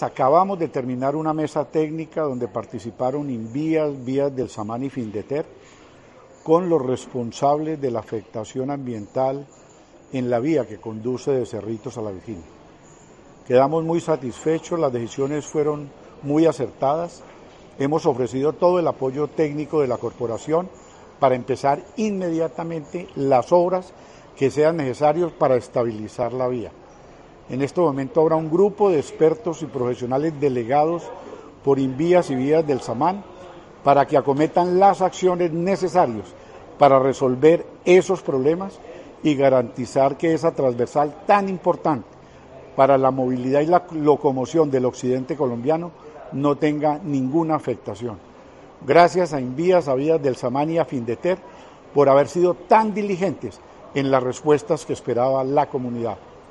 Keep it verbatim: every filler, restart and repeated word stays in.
Acabamos de terminar una mesa técnica donde participaron Invías, Vías del Samán y Findeter con los responsables de la afectación ambiental en la vía que conduce de Cerritos a La Virginia. Quedamos muy satisfechos, las decisiones fueron muy acertadas. Hemos ofrecido todo el apoyo técnico de la corporación para empezar inmediatamente las obras que sean necesarias para estabilizar la vía. En este momento habrá un grupo de expertos y profesionales delegados por Invías y Vías del Samán para que acometan las acciones necesarias para resolver esos problemas y garantizar que esa transversal tan importante para la movilidad y la locomoción del occidente colombiano no tenga ninguna afectación. Gracias a Invías, a Vías del Samán y a Findeter por haber sido tan diligentes en las respuestas que esperaba la comunidad.